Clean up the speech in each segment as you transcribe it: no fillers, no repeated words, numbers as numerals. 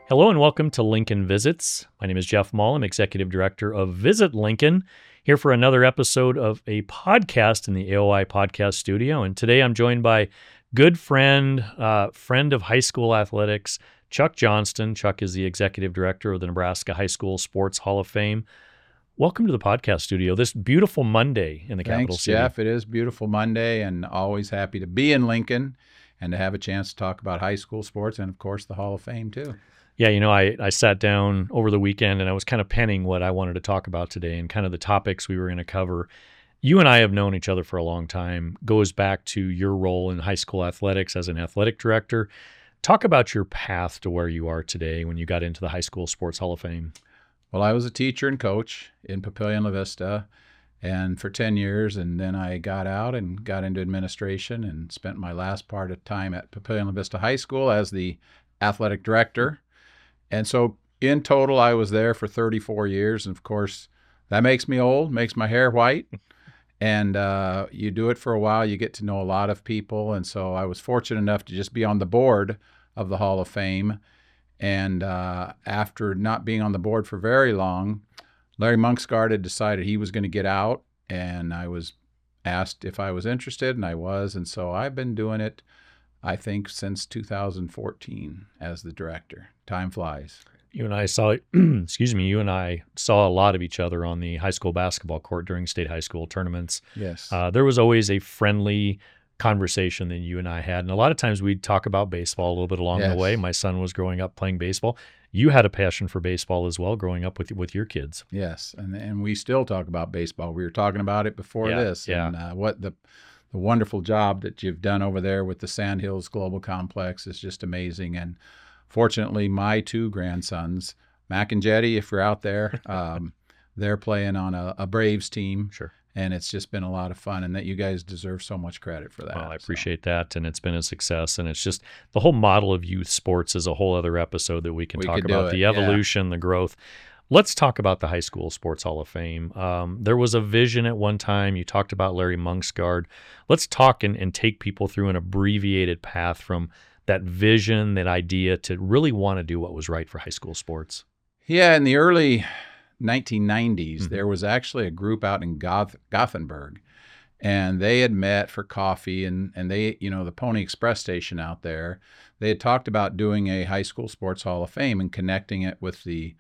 Hello and welcome to Lincoln Visits. My name is Jeff Mull. I'm Executive Director of Visit Lincoln, here for another episode of a podcast in the AOI Podcast Studio. And today I'm joined by good friend of high school athletics, Chuck Johnston. Chuck is the Executive Director of the Nebraska High School Sports Hall of Fame. Welcome to the podcast studio this beautiful Monday in the capital city. Thanks, Jeff. It is beautiful Monday, and always happy to be in Lincoln and to have a chance to talk about high school sports and, of course, the Hall of Fame, too. Yeah, I sat down over the weekend and I was kind of penning what I wanted to talk about today and kind of the topics we were going to cover. You and I have known each other for a long time, goes back to your role in high school athletics as an athletic director. Talk about your path to where you are today when you got into the High School Sports Hall of Fame. Well, I was a teacher and coach in Papillion La Vista and for 10 years, and then I got out and got into administration and spent my last part of time at Papillion La Vista High School as the athletic director. And so in total, I was there for 34 years. And of course, that makes me old, makes my hair white. And you do it for a while, you get to know a lot of people. And so I was fortunate enough to just be on the board of the Hall of Fame. And after not being on the board for very long, Larry Monksgaard had decided he was going to get out. And I was asked if I was interested, and I was. And so I've been doing it, I think, since 2014 as the director. Time flies. You and I saw a lot of each other on the high school basketball court during state high school tournaments. Yes. There was always a friendly conversation that you and I had. And a lot of times we'd talk about baseball a little bit along the way. My son was growing up playing baseball. You had a passion for baseball as well growing up with your kids. Yes. And we still talk about baseball. We were talking about it before this. Yeah. And what the wonderful job that you've done over there with the Sandhills Global Complex is just amazing. And fortunately, my two grandsons, Mac and Jetty, if you're out there, they're playing on a Braves team. Sure. And it's just been a lot of fun, and that you guys deserve so much credit for that. Well, I appreciate that, and it's been a success. And it's just the whole model of youth sports is a whole other episode that we can talk about, the evolution, the growth. Let's talk about the High School Sports Hall of Fame. There was a vision at one time. You talked about Larry Monksgaard. Let's talk and take people through an abbreviated path from that vision, that idea, to really want to do what was right for high school sports. Yeah, in the early 1990s, there was actually a group out in Gothenburg, and they had met for coffee, and they, the Pony Express station out there, they had talked about doing a High School Sports Hall of Fame and connecting it with the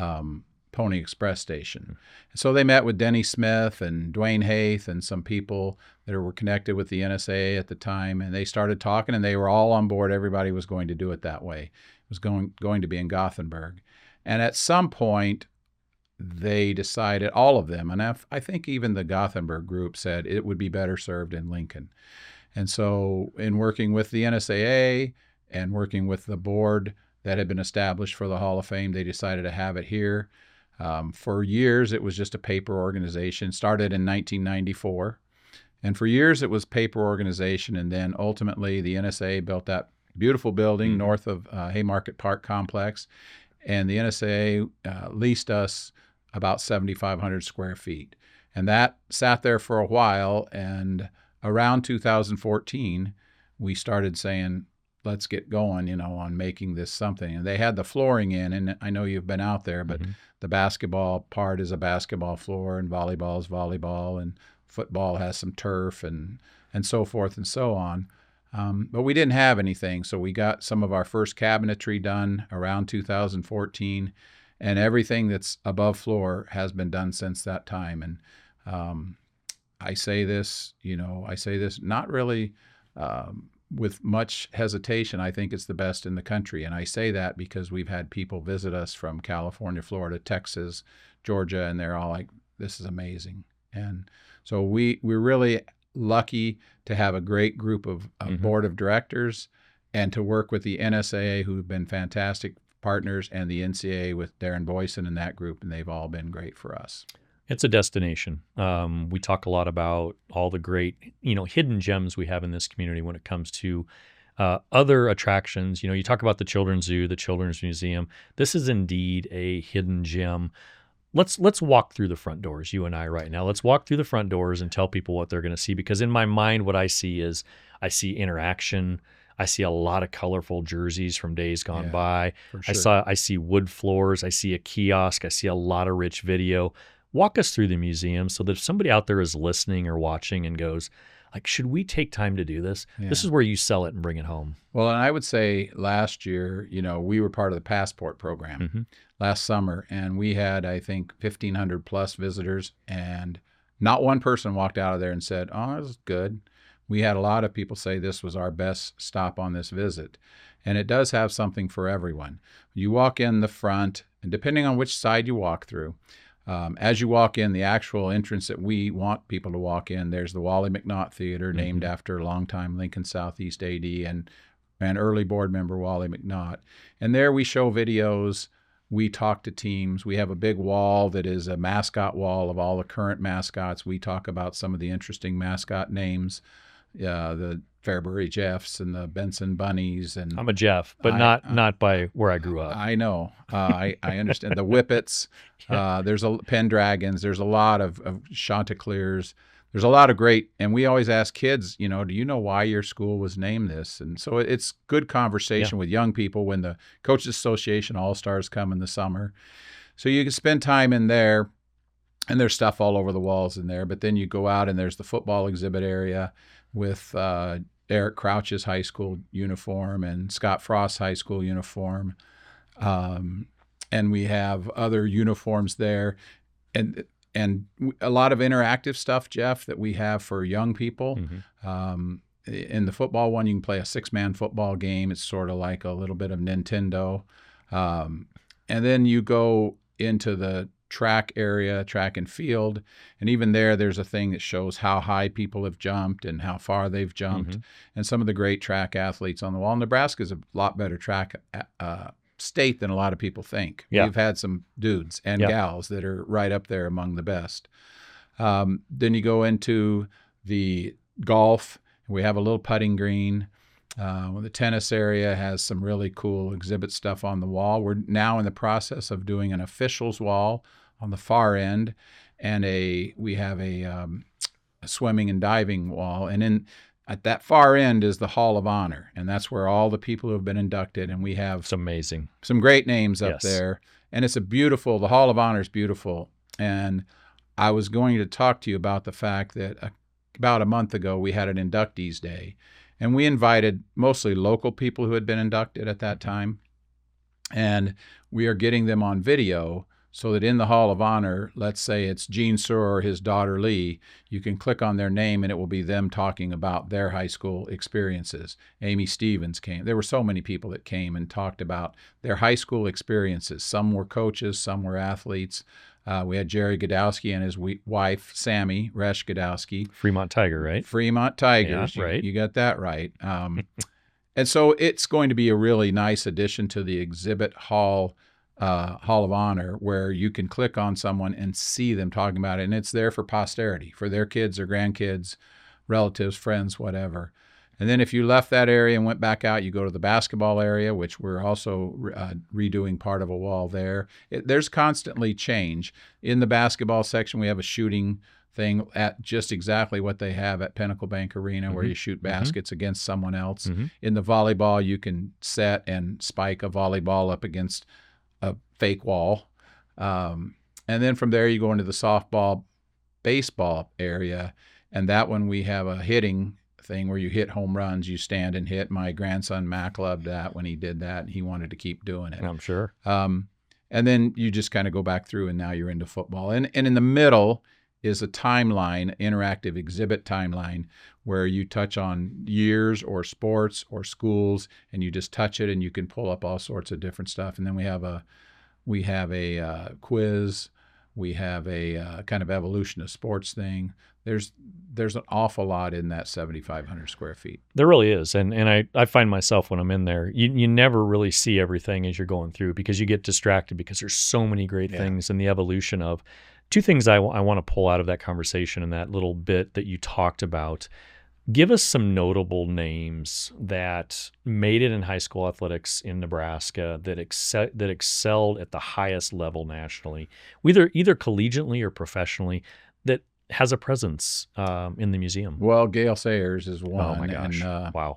Pony Express station. And so they met with Denny Smith and Dwayne Haith and some people that were connected with the NSAA at the time, and they started talking, and they were all on board. Everybody was going to do it that way. It was going to be in Gothenburg. And at some point, they decided, all of them, and I think even the Gothenburg group said it would be better served in Lincoln. And so in working with the NSAA and working with the board that had been established for the Hall of Fame, they decided to have it here. For years, it was just a paper organization. Started in 1994. And for years, it was paper organization. And then ultimately, the NSAA built that beautiful building north of Haymarket Park Complex. And the NSAA leased us about 7,500 square feet. And that sat there for a while. And around 2014, we started saying, let's get going, on making this something. And they had the flooring in, and I know you've been out there, but the basketball part is a basketball floor, and volleyball is volleyball, and football has some turf, and so forth and so on. But we didn't have anything, so we got some of our first cabinetry done around 2014, and everything that's above floor has been done since that time. And I say this not really with much hesitation. I think it's the best in the country. And I say that because we've had people visit us from California, Florida, Texas, Georgia, and they're all like, this is amazing. And so we're really lucky to have a great group of board of directors and to work with the NSAA, who've been fantastic partners, and the NCAA with Darren Boyson and that group, and they've all been great for us. It's a destination. We talk a lot about all the great, hidden gems we have in this community when it comes to other attractions. You talk about the Children's Zoo, the Children's Museum. This is indeed a hidden gem. Let's walk through the front doors, you and I right now. Let's walk through the front doors and tell people what they're going to see, because in my mind, what I see is I see interaction. I see a lot of colorful jerseys from days gone Yeah, by. for sure. I see wood floors. I see a kiosk. I see a lot of rich video. Walk us through the museum so that if somebody out there is listening or watching and goes, like, should we take time to do this? This Yeah. is where you sell it and bring it home. Well, and I would say last year, we were part of the Passport program Hmm. last summer, and we had, I think, 1,500 plus visitors, and not one person walked out of there and said, "Oh, this is good." We had a lot of people say this was our best stop on this visit, and it does have something for everyone. You walk in the front, and depending on which side you walk through, as you walk in, the actual entrance that we want people to walk in, there's the Wally McNaught Theater, named after longtime Lincoln Southeast AD and early board member Wally McNaught. And there we show videos, we talk to teams. We have a big wall that is a mascot wall of all the current mascots. We talk about some of the interesting mascot names, the Fairbury Jeffs and the Benson Bunnies. And I'm a Jeff, but not by where I grew up. I know. I understand. The Whippets. There's a Pendragons. There's a lot of Chanticleers. There's a lot of great, and we always ask kids, do you know why your school was named this? And so it's good conversation with young people when the Coaches Association All-Stars come in the summer. So you can spend time in there, and there's stuff all over the walls in there. But then you go out, and there's the football exhibit area with Eric Crouch's high school uniform and Scott Frost's high school uniform. And we have other uniforms there. And a lot of interactive stuff, Jeff, that we have for young people. In the football one, you can play a 6-man football game. It's sort of like a little bit of Nintendo. And then you go into the track area, track and field. And even there's a thing that shows how high people have jumped and how far they've jumped and some of the great track athletes on the wall. Nebraska's a lot better track state than a lot of people think. Yeah. We've had some dudes and gals that are right up there among the best. Then you go into the golf. We have a little putting green. The tennis area has some really cool exhibit stuff on the wall. We're now in the process of doing an officials wall on the far end, and we have a swimming and diving wall. And at that far end is the Hall of Honor, and that's where all the people who have been inducted, and we have It's amazing. some great names up there. And it's the Hall of Honor is beautiful. And I was going to talk to you about the fact that about a month ago, we had an inductees day, and we invited mostly local people who had been inducted at that time. And we are getting them on video so that in the Hall of Honor, let's say it's Gene Suhr or his daughter Lee, you can click on their name and it will be them talking about their high school experiences. Amy Stevens came. There were so many people that came and talked about their high school experiences. Some were coaches, some were athletes. We had Jerry Godowski and his wife, Sammy Resch Godowski. Fremont Tiger, right? Fremont Tigers. Yeah, right. You got that right. And so it's going to be a really nice addition to the exhibit Hall of Honor, where you can click on someone and see them talking about it. And it's there for posterity, for their kids or grandkids, relatives, friends, whatever. And then if you left that area and went back out, you go to the basketball area, which we're also redoing part of a wall there. There's constantly change. In the basketball section, we have a shooting thing at just exactly what they have at Pinnacle Bank Arena, where you shoot baskets against someone else. In the volleyball, you can set and spike a volleyball up against a fake wall. And then from there, you go into the softball, baseball area. And that one, we have a hitting thing where you hit home runs, you stand and hit. My grandson Mac loved that when he did that, and he wanted to keep doing it. I'm sure. And then you just kind of go back through, and now you're into football. And in the middle is a timeline, interactive exhibit timeline, where you touch on years or sports or schools, and you just touch it, and you can pull up all sorts of different stuff. And then we have a quiz. We have a kind of evolution of sports thing. There's an awful lot in that 7,500 square feet. There really is. And I find myself when I'm in there, you never really see everything as you're going through because you get distracted because there's so many great things in the evolution of. Two things I want to pull out of that conversation and that little bit that you talked about. Give us some notable names that made it in high school athletics in Nebraska that excelled at the highest level nationally, either collegiately or professionally, that has a presence in the museum. Well, Gale Sayers is one. Oh my gosh! And, wow.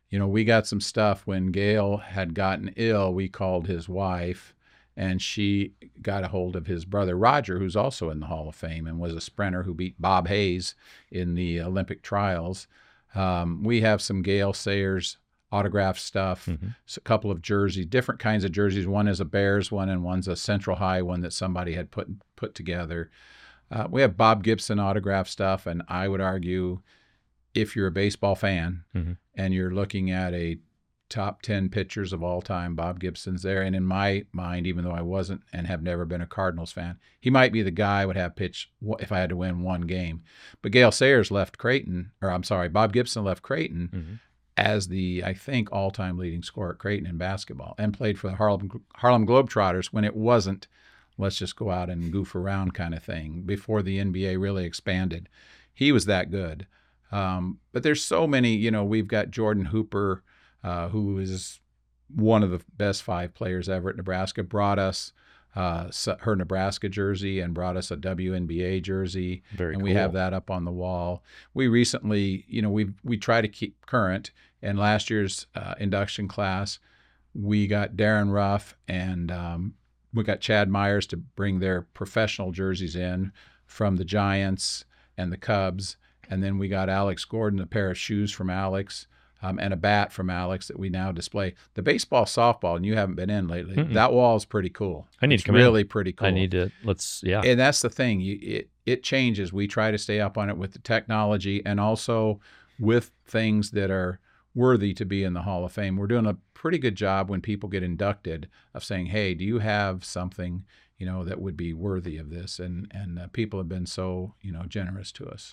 we got some stuff when Gail had gotten ill. We called his wife, and she got a hold of his brother Roger, who's also in the Hall of Fame and was a sprinter who beat Bob Hayes in the Olympic trials. We have some Gail Sayers autograph stuff, a couple of jerseys, different kinds of jerseys. One is a Bears one, and one's a Central High one that somebody had put together. We have Bob Gibson autograph stuff, and I would argue, if you're a baseball fan and you're looking at a top 10 pitchers of all time, Bob Gibson's there. And in my mind, even though I wasn't and have never been a Cardinals fan, he might be the guy I would have pitch if I had to win one game. But Gail Sayers left Creighton, Bob Gibson left Creighton as the, I think, all-time leading scorer at Creighton in basketball, and played for the Harlem Globetrotters when it wasn't, let's just go out and goof around kind of thing, before the NBA really expanded. He was that good. But there's so many, we've got Jordan Hooper, who is one of the best 5 players ever at Nebraska, brought us her Nebraska jersey and brought us a WNBA jersey. Very and cool. We have that up on the wall. We recently, we try to keep current. And last year's induction class, we got Darren Ruff and we got Chad Myers to bring their professional jerseys in from the Giants and the Cubs. And then we got Alex Gordon, a pair of shoes from Alex, and a bat from Alex that we now display. The baseball, softball, and you haven't been in lately, that wall is pretty cool. I need it's to come really in. Pretty cool. I need to, yeah. And that's the thing. It changes. We try to stay up on it with the technology and also with things that are worthy to be in the Hall of Fame. We're doing a pretty good job when people get inducted of saying, hey, do you have something, that would be worthy of this? And people have been so, generous to us.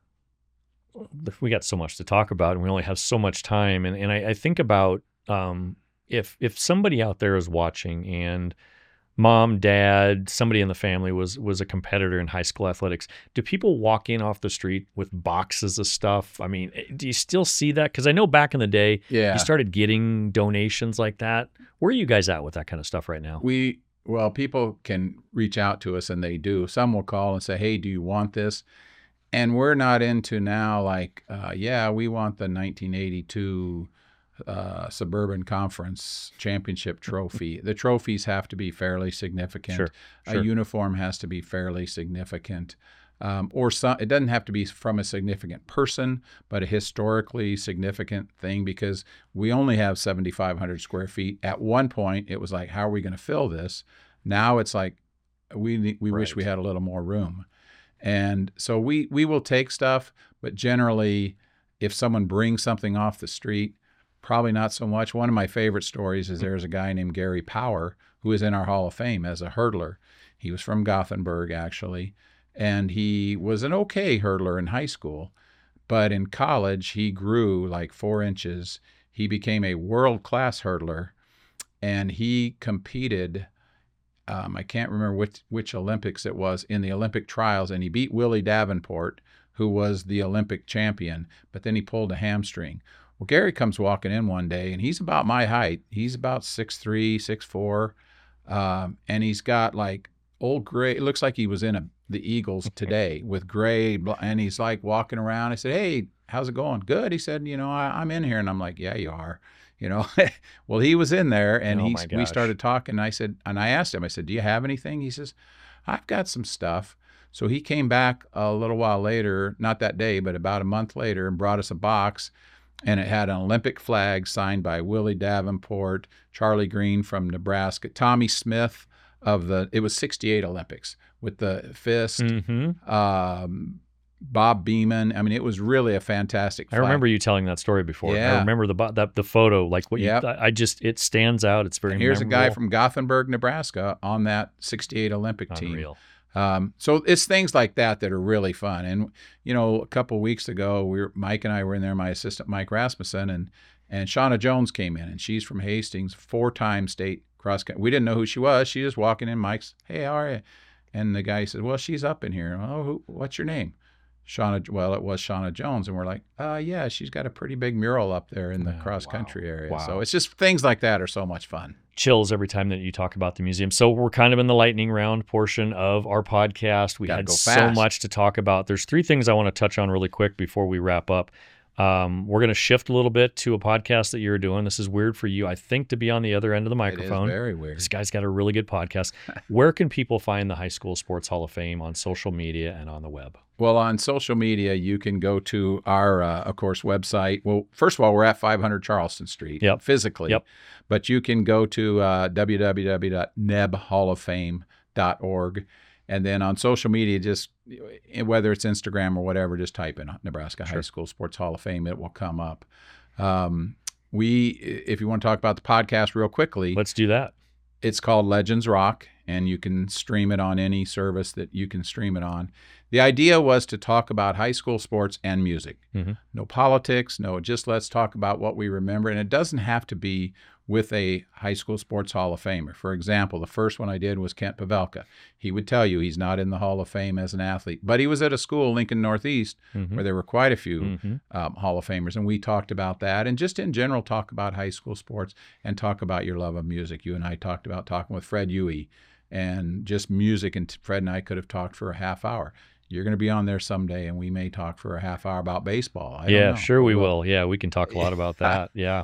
We got so much to talk about, and we only have so much time. And I think about if somebody out there is watching and mom, dad, somebody in the family was a competitor in high school athletics, do people walk in off the street with boxes of stuff? I mean, do you still see that? Because I know back in the day, you started getting donations like that. Where are you guys at with that kind of stuff right now? Well, people can reach out to us, and they do. Some will call and say, hey, do you want this? And we're not into now like, we want the 1982 Suburban Conference Championship trophy. The trophies have to be fairly significant. Sure. A uniform has to be fairly significant. It doesn't have to be from a significant person, but a historically significant thing, because we only have 7,500 square feet. At one point, it was like, how are we going to fill this? Now it's like, we wish we had a little more room. And so we will take stuff, but generally, if someone brings something off the street, probably not so much. One of my favorite stories is there's a guy named Gary Power who is in our Hall of Fame as a hurdler. He was from Gothenburg, actually, and he was an okay hurdler in high school, but in college, he grew like 4 inches. He became a world-class hurdler, and he competed I can't remember which Olympics it was, in the Olympic trials, and he beat Willie Davenport, who was the Olympic champion, but then he pulled a hamstring. Well, Gary comes walking in one day, and he's about my height. He's about 6'3", 6'4", and he's got like old gray. It looks like he was in the Eagles today with gray, and he's like walking around. I said, hey, how's it going? Good. He said, I'm in here. And I'm like, yeah, you are. Well, he was in there, and we started talking. And I asked him, I said, do you have anything? He says, I've got some stuff. So he came back a little while later, not that day, but about a month later, and brought us a box, and it had an Olympic flag signed by Willie Davenport, Charlie Green from Nebraska, Tommy Smith it was 68 Olympics with the fist, Bob Beeman. I mean, it was really a fantastic flag. I remember you telling that story before. Yeah. I remember the photo, like what it stands out. It's very and here's memorable. A guy from Gothenburg, Nebraska on that 68 Olympic team. Unreal. So it's things like that that are really fun. And, a couple of weeks ago, Mike and I were in there, my assistant, Mike Rasmussen, and Shauna Jones came in, and she's from Hastings, 4-time state cross country. We didn't know who she was. She just walking in, Mike's, hey, how are you? And the guy said, well, she's up in here. Oh, what's your name? Well, it was Shauna Jones. And we're like, yeah, she's got a pretty big mural up there in the cross-country area. Wow. So it's just things like that are so much fun. Chills every time that you talk about the museum. So we're kind of in the lightning round portion of our podcast. We had so much to talk about. There's 3 things I want to touch on really quick before we wrap up. We're going to shift a little bit to a podcast that you're doing. This is weird for you, I think, to be on the other end of the microphone. It is very weird. This guy's got a really good podcast. Where can people find the High School Sports Hall of Fame on social media and on the web? Well, on social media, you can go to our, of course, website. Well, first of all, we're at 500 Charleston Street physically. Yep. But you can go to www.nebhalloffame.org. And then on social media, just whether it's Instagram or whatever, just type in Nebraska High School Sports Hall of Fame. It will come up. If you want to talk about the podcast real quickly, let's do that. It's called Legends Rock, and you can stream it on any service that you can stream it on. The idea was to talk about high school sports and music. Mm-hmm. No politics, just let's talk about what we remember. And it doesn't have to be with a high school sports Hall of Famer. For example, the first one I did was Kent Pavelka. He would tell you he's not in the Hall of Fame as an athlete, but he was at a school, Lincoln Northeast, where there were quite a few Hall of Famers. And we talked about that, and just in general talk about high school sports and talk about your love of music. You and I talked about talking with Fred Huey and just music, and Fred and I could have talked for a half hour. You're going to be on there someday, and we may talk for a half hour about baseball. I don't know. Sure we will. Yeah, we can talk a lot about that. Yeah.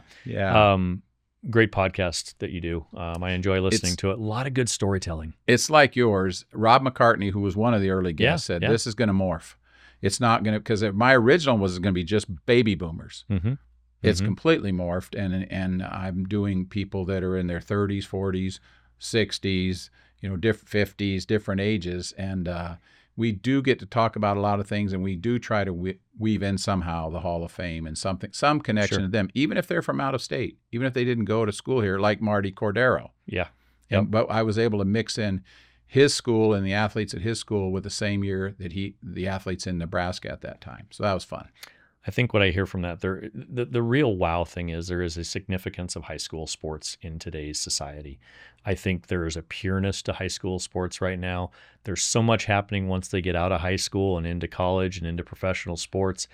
Great podcast that you do. I enjoy listening to it. A lot of good storytelling. It's like yours. Rob McCartney, who was one of the early guests, said this is going to morph. It's not going to, because my original was going to be just baby boomers. It's completely morphed, and I'm doing people that are in their 30s, 40s, 60s, different 50s, different ages, and we do get to talk about a lot of things, and we do try to weave in somehow the Hall of Fame and some connection to them, even if they're from out of state, even if they didn't go to school here, like Marty Cordero. Yeah. But I was able to mix in his school and the athletes at his school with the same year that the athletes in Nebraska at that time. So that was fun. I think what I hear from that, the real wow thing is there is a significance of high school sports in today's society. I think there is a pureness to high school sports right now. There's so much happening once they get out of high school and into college and into professional sports.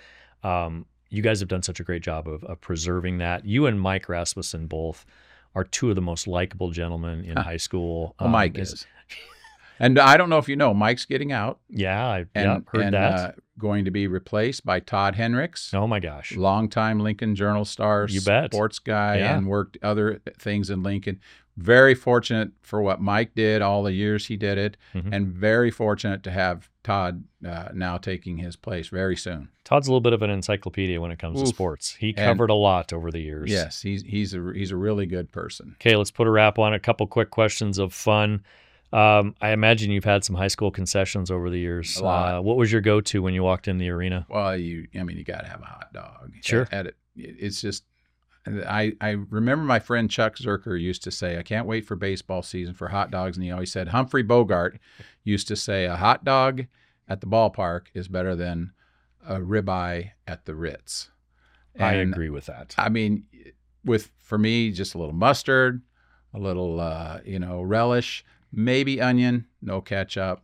You guys have done such a great job of preserving that. You and Mike Rasmussen both are two of the most likable gentlemen in high school. Well, Mike is. And I don't know if you know, Mike's getting out. Yeah, I heard that. Going to be replaced by Todd Henricks. Oh, my gosh. Longtime Lincoln Journal-Star sports guy and worked other things in Lincoln. Very fortunate for what Mike did, all the years he did it, and very fortunate to have Todd now taking his place very soon. Todd's a little bit of an encyclopedia when it comes to sports. He covered a lot over the years. Yes, he's a really good person. Okay, let's put a wrap on a couple quick questions of fun. I imagine you've had some high school concessions over the years. A lot. What was your go-to when you walked in the arena? Well, you got to have a hot dog. Sure. It's just, I remember my friend Chuck Zerker used to say, I can't wait for baseball season for hot dogs. And he always said, Humphrey Bogart used to say, a hot dog at the ballpark is better than a ribeye at the Ritz. And I agree with that. I mean, for me, just a little mustard, a little, relish, maybe onion, no ketchup.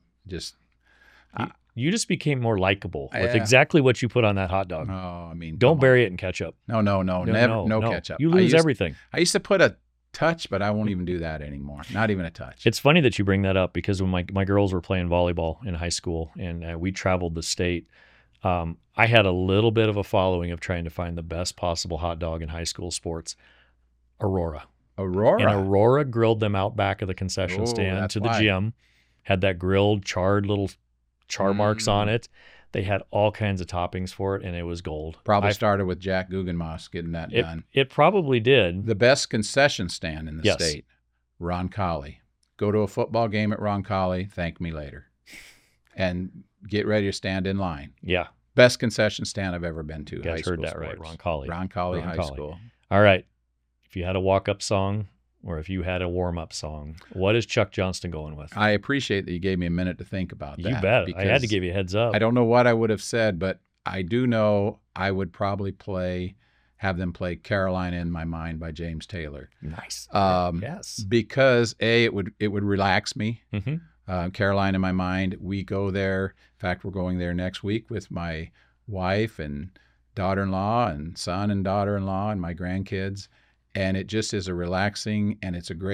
You just became more likable with exactly what you put on that hot dog. Oh, I mean, don't bury it in ketchup. No, never, no ketchup. You lose everything. I used to put a touch, but I won't even do that anymore. Not even a touch. It's funny that you bring that up because when my girls were playing volleyball in high school and we traveled the state, I had a little bit of a following of trying to find the best possible hot dog in high school sports. Aurora. And Aurora grilled them out back of the concession stand to the gym, had that grilled, charred little char marks on it. They had all kinds of toppings for it, and it was gold. Probably started with Jack Guggenmoss getting that done. It probably did. The best concession stand in the state, Roncalli. Go to a football game at Roncalli, thank me later. And get ready to stand in line. Yeah. Best concession stand I've ever been to. You guys heard that right, Roncalli. Roncalli High School. All right. If you had a walk-up song or if you had a warm-up song, what is Chuck Johnston going with? I appreciate that you gave me a minute to think about that. You bet. I had to give you a heads up. I don't know what I would have said, but I do know I would probably have them play Carolina in My Mind by James Taylor. Nice. Yes. Because it would relax me. Carolina in My Mind. We go there. In fact, we're going there next week with my wife and daughter-in-law and son and daughter-in-law and my grandkids. And it just is a relaxing, and it's a great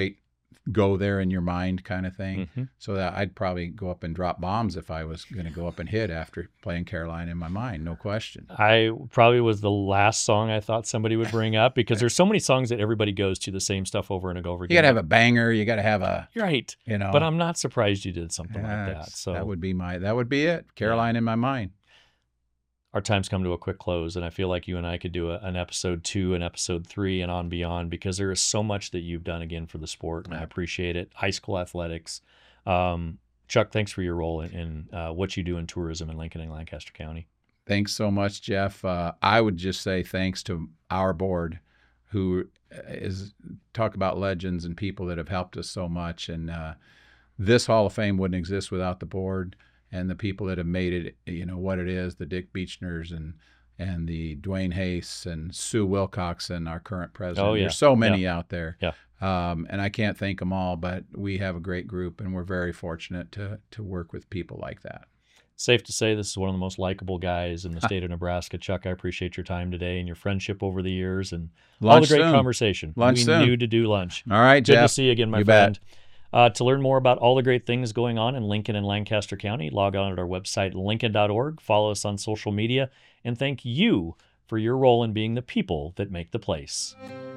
go there in your mind kind of thing. Mm-hmm. So that I'd probably go up and drop bombs if I was going to go up and hit after playing Caroline in My Mind, no question. I probably was the last song I thought somebody would bring up because there's so many songs that everybody goes to the same stuff over and over again. You got to have a banger. You got to have a, right. you know. But I'm not surprised you did something like that. So that would be it. Caroline in My Mind. Our time's come to a quick close, and I feel like you and I could do an episode 2 and episode 3 and on beyond, because there is so much that you've done again for the sport, and I appreciate it. High school athletics. Chuck, thanks for your role in what you do in tourism in Lincoln and Lancaster County. Thanks so much, Jeff. I would just say thanks to our board, who talk about legends and people that have helped us so much. And this Hall of Fame wouldn't exist without the board and the people that have made it, you know, what it is, the Dick Beechners and the Dwayne Hayes and Sue Wilcoxon, our current president. Oh, yeah. There's so many out there. Yeah. And I can't thank them all, but we have a great group, and we're very fortunate to work with people like that. Safe to say this is one of the most likable guys in the state of Nebraska. Chuck, I appreciate your time today and your friendship over the years and all the great conversation. Lunch we soon. knew to do lunch. All right, Jeff. Good to see you again, my friend. To learn more about all the great things going on in Lincoln and Lancaster County, log on at our website, lincoln.org, follow us on social media, and thank you for your role in being the people that make the place.